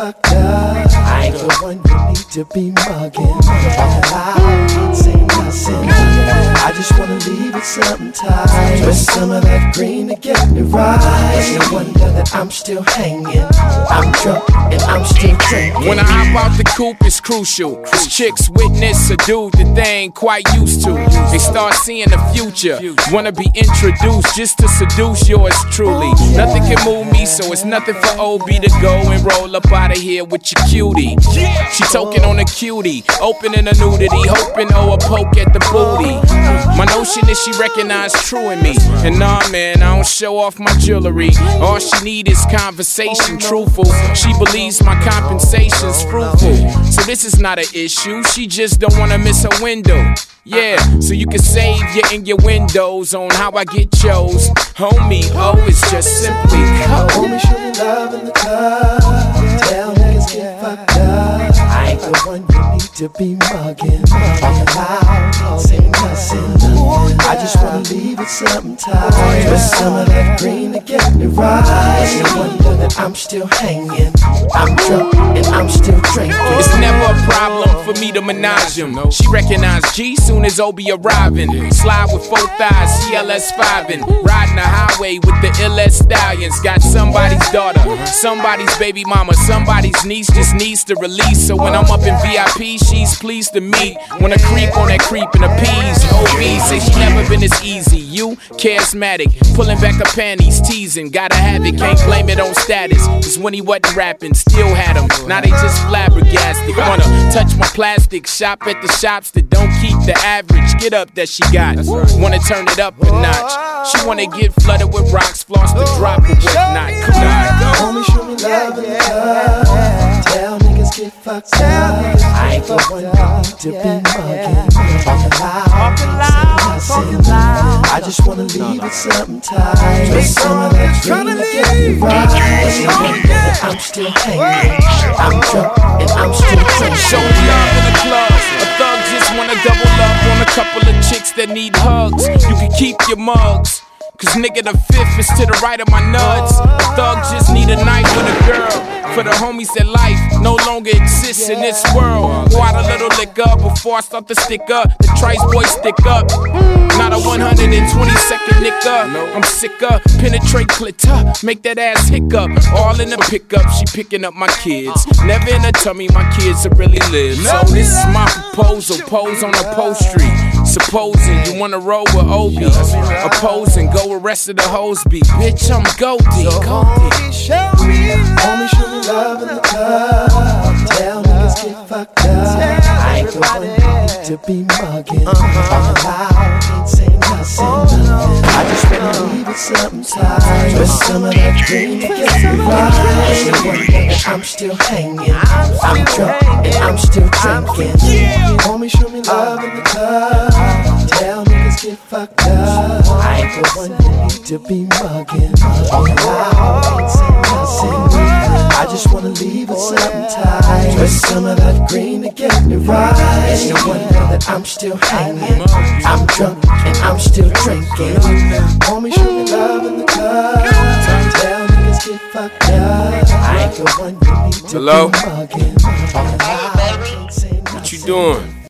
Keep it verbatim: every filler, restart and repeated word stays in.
fucked up. I ain't the one you need to be mugging. I can't say nothing. I just wanna leave it something tight. Twist some of that green to get me right. It's no wonder that I'm still hanging. I'm drunk and I'm still drinking. When I hop out the coupe, it's crucial. Cause chicks witness a dude that they ain't quite used to. They start seeing the future. Wanna be introduced just to seduce yours truly. Nothing can move me, so it's nothing for O B to go and roll up out of here with your cutie. She toking on a cutie, opening a nudity, hoping oh a poke at the booty. My notion is she recognized true in me. And nah man, I don't show off my jewelry. All she need is conversation, truthful. She believes my compensation's fruitful. So this is not an issue, she just don't wanna miss her window. Yeah, so you can save your innuendos on how I get chose. Homie, oh, it's just simply cold. Homie, show me love in the club. Tell niggas get fucked up. I ain't the one you need to be mugging. Mugging loud, can't say nothing. I just wanna leave it something tight. Twist some of that green to get me right. It's no wonder that I'm still hanging. I'm drunk and I'm still drinking. It's never a problem for me to menage him. She recognized G soon as O B arriving. Slide with four thighs, C L S five-ing. Riding the highway with the illest stallions. Got somebody's daughter, somebody's baby mama, somebody's niece just needs to release. So when I'm up in V I P, she's pleased to meet. Wanna creep on that creep and appease. O B say she never been as easy. You, charismatic, pulling back her panties, teasing. Gotta have it, can't blame it on status. Cause when he wasn't rapping, still had them. Now they just flabbergasted. Wanna touch my plastic, shop at the shops that don't keep the average. Get up that she got. Wanna turn it up a notch. She wanna get flooded with rocks, floss the drop or whatnot. Come on. Homie, show me love in the club. Tell niggas get fucked up. I ain't the one you need to be mugging. Talking loud, talking loud. I just wanna leave it something tight. Twist some of that green to get me right. It's no wonder that I'm still hanging. I'm drunk and I'm still drinking. Show love in the club. A thug just wanna double up on a couple of chicks that need hugs. You can keep your mugs. Cause nigga the fifth is to the right of my nuts. A thug just need a night with a girl. For the homies that life no longer exists in this world. Pour out a little liquor before I start to stick up. The Trice boys stick up. Not a one hundred twenty second nigga. I'm sicker, penetrate clitter, make that ass hiccup. All in the pickup, she picking up my kids. Never in a tummy, my kids will really live. So this is my proposal, pose on upholstery. Supposing you wanna roll with O B, opposing, go with rest of the hoes be. Bitch, I'm goatee, goatee. Homie, show me love in the club. Tell niggas get fucked up. I ain't the one you need to be mugging. Talking loud, can't say nothing. I just wanna leave it something tight. Twist some of that green to get me right. It's no wonder that I'm still hanging. I'm drunk and I'm still drinking. Homie, show me love in the club. Tell niggas get fucked up. I ain't the one you need to be mugging. Talking loud, can't say nothing. I just wanna leave it something tight. Twist some of that green to get me right. It's no wonder that I'm still hanging. I'm drunk and I'm still drinking. Homie, show me love in the club. Tell niggas get fucked up. I ain't the one you need to Hello? be mugging. What you doing?